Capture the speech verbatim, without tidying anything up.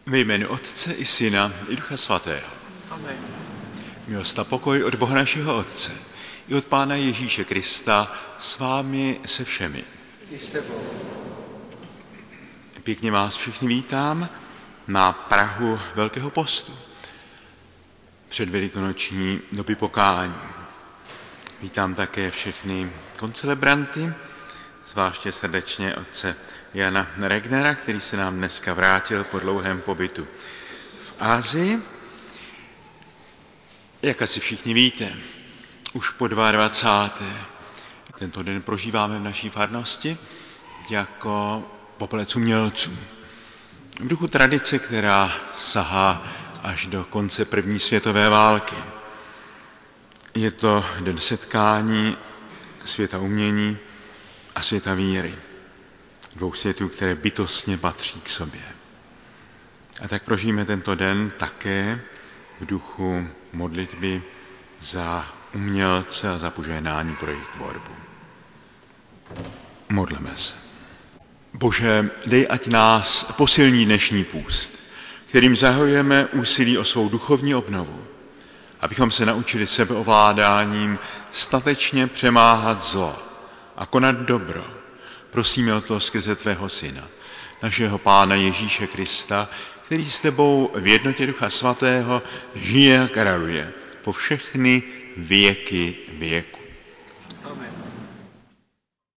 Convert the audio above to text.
Ve jménu Otce i Syna i Ducha Svatého. Amen. Milost a pokoj od Boha našeho Otce i od Pána Ježíše Krista s vámi se všemi. I s tebou. Pěkně vás všichni vítám na prahu Velkého postu, před velikonoční doby pokání. Vítám také všechny koncelebranty, zvláště srdečně otce Jana Regnera, který se nám dneska vrátil po dlouhém pobytu v Asii. Jak asi všichni víte, už po dvacáté druhé tento den prožíváme v naší farnosti jako popelec umělců. V duchu tradice, která sahá až do konce první světové války. Je to den setkání světa umění a světa víry. Dvou světů, které bytostně patří k sobě. A tak prožijeme tento den také v duchu modlitby za umělce a za požehnání pro jejich tvorbu. Modleme se. Bože, dej, ať nás posilní dnešní půst, kterým zahajujeme úsilí o svou duchovní obnovu, abychom se naučili sebeovládáním statečně přemáhat zlo a konat dobro. Prosíme o to skrze tvého Syna, našeho Pána Ježíše Krista, který s tebou v jednotě Ducha Svatého žije a králuje po všechny věky věku.